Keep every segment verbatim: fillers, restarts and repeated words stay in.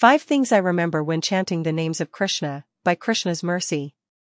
Five Things I Remember When Chanting the Names of Krishna, by Krishna's Mercy.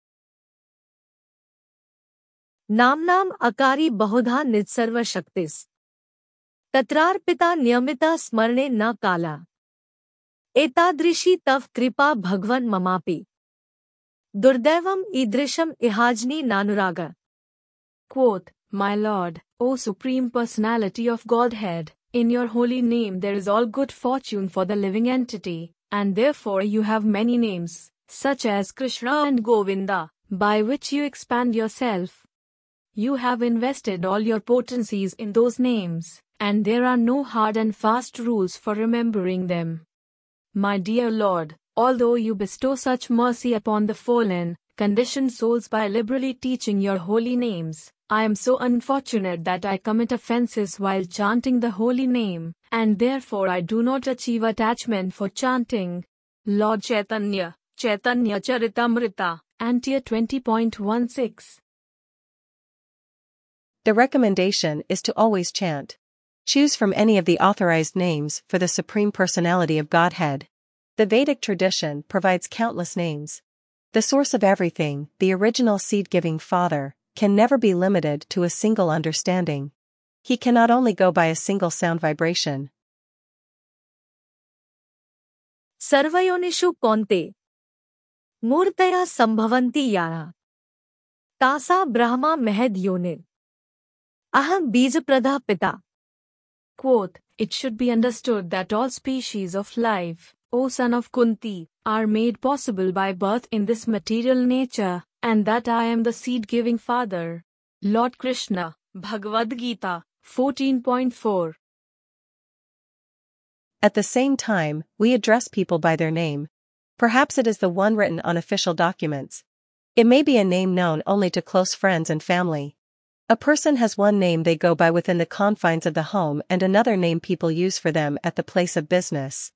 नाम्नाम् अकारी बहुधा नित्सर्व शक्तिस् तत्रार्पिता नियमिता स्मरणे न काला एतादृशी तव कृपा भगवन् ममापि दुर्दैवम् ईदृशम् इहाज्नि नानुरागा. Quote, My Lord, O Supreme Personality of Godhead, in your holy name there is all good fortune for the living entity, and therefore you have many names, such as Krishna and Govinda, by which you expand yourself. You have invested all your potencies in those names, and there are no hard and fast rules for remembering them. My dear Lord, although you bestow such mercy upon the fallen, conditioned souls by liberally teaching your holy names, I am so unfortunate that I commit offenses while chanting the holy name, and therefore I do not achieve attachment for chanting. Lord Chaitanya, Chaitanya Charitamrita, Antia twenty point one six. The recommendation is to always chant. Choose from any of the authorized names for the Supreme Personality of Godhead. The Vedic tradition provides countless names. The source of everything, the original seed-giving Father, can never be limited to a single understanding. He cannot only go by a single sound vibration. सर्वयोनिषु कौन्ते मूर्तया संभवन्ति याः तासा ब्रह्मा महद् योनिर् aham बीजप्रदः पिता. Quote, It should be understood that all species of life, O son of Kunti, are made possible by birth in this material nature, and that I am the seed-giving Father. Lord Krishna, Bhagavad Gita, fourteen point four. At the same time, we address people by their name. Perhaps it is the one written on official documents. It may be a name known only to close friends and family. A person has one name they go by within the confines of the home and another name people use for them at the place of business.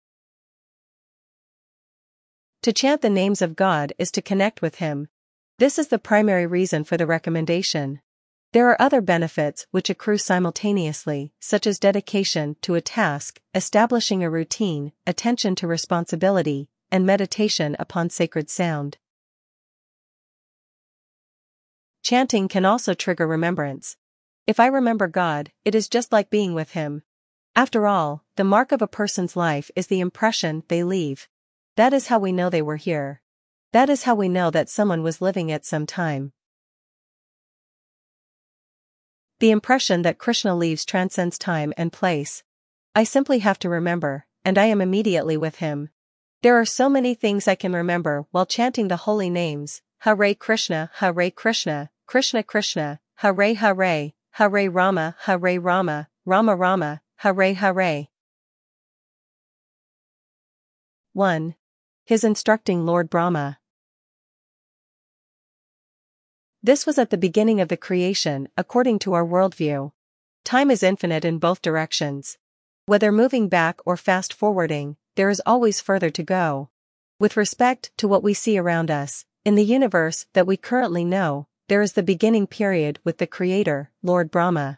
To chant the names of God is to connect with Him. This is the primary reason for the recommendation. There are other benefits which accrue simultaneously, such as dedication to a task, establishing a routine, attention to responsibility, and meditation upon sacred sound. Chanting can also trigger remembrance. If I remember God, it is just like being with Him. After all, the mark of a person's life is the impression they leave. That is how we know they were here. That is how we know that someone was living at some time. The impression that Krishna leaves transcends time and place. I simply have to remember, and I am immediately with Him. There are so many things I can remember while chanting the holy names. Hare Krishna, Hare Krishna, Krishna Krishna, Hare Hare, Hare Rama, Hare Rama, Rama Rama, Hare Hare. one. His instructing Lord Brahma. This was at the beginning of the creation, according to our worldview. Time is infinite in both directions. Whether moving back or fast-forwarding, there is always further to go. With respect to what we see around us, in the universe that we currently know, there is the beginning period with the Creator, Lord Brahma.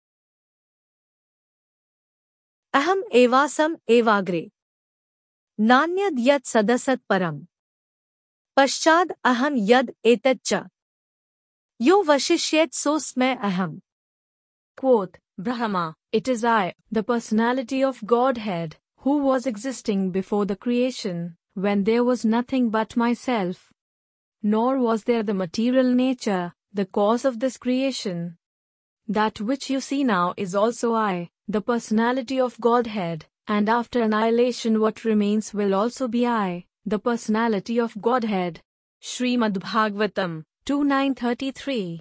Aham evasam evagre. Nanyad yat sadasat param. Paschad aham yad etatcha. Yo vashishyet so sme aham. Quote, Brahma, it is I, the personality of Godhead, who was existing before the creation, when there was nothing but myself. Nor was there the material nature, the cause of this creation. That which you see now is also I, the personality of Godhead, and after annihilation what remains will also be I, the personality of Godhead. Srimad Bhagavatam, two nine thirty-three.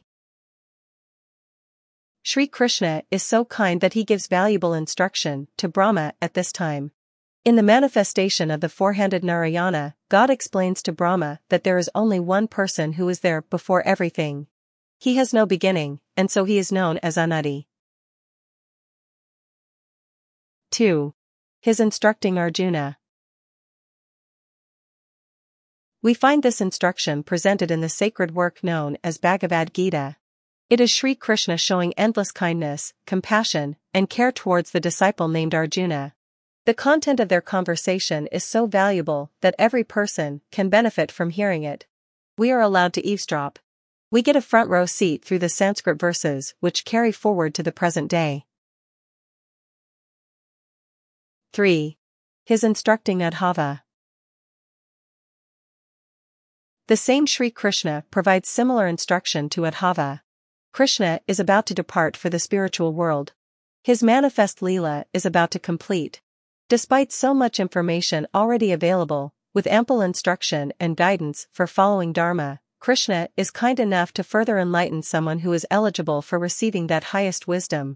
Sri Krishna is so kind that he gives valuable instruction to Brahma at this time. In the manifestation of the four-handed Narayana, God explains to Brahma that there is only one person who is there before everything. He has no beginning, and so he is known as Anadi. two. His instructing Arjuna. We find this instruction presented in the sacred work known as Bhagavad Gita. It is Sri Krishna showing endless kindness, compassion, and care towards the disciple named Arjuna. The content of their conversation is so valuable that every person can benefit from hearing it. We are allowed to eavesdrop. We get a front row seat through the Sanskrit verses which carry forward to the present day. three. His instructing Adhava. The same Sri Krishna provides similar instruction to Adhava. Krishna is about to depart for the spiritual world. His manifest Leela is about to complete. Despite so much information already available, with ample instruction and guidance for following Dharma, Krishna is kind enough to further enlighten someone who is eligible for receiving that highest wisdom.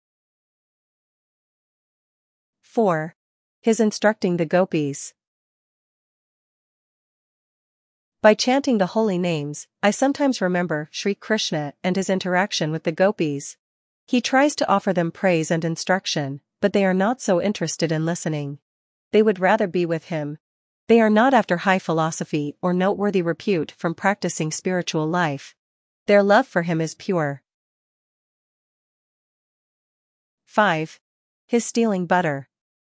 four. His instructing the gopis. By chanting the holy names, I sometimes remember Sri Krishna and his interaction with the gopis. He tries to offer them praise and instruction, but they are not so interested in listening. They would rather be with him. They are not after high philosophy or noteworthy repute from practicing spiritual life. Their love for him is pure. five. His stealing butter.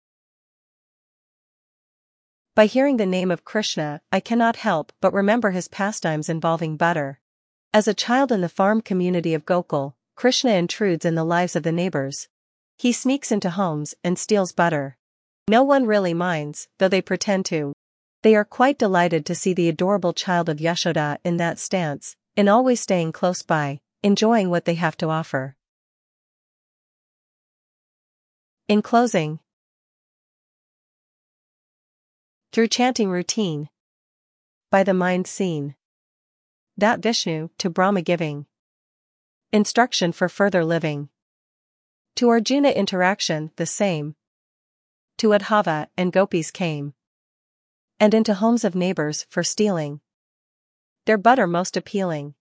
By hearing the name of Krishna, I cannot help but remember his pastimes involving butter. As a child in the farm community of Gokul, Krishna intrudes in the lives of the neighbors. He sneaks into homes and steals butter. No one really minds, though they pretend to. They are quite delighted to see the adorable child of Yashoda in that stance, in always staying close by, enjoying what they have to offer. In closing, through chanting routine, by the mind seen, that Vishnu to Brahma giving instruction for further living. To Arjuna interaction the same. To Adhava and gopis came, and into homes of neighbors for stealing their butter most appealing.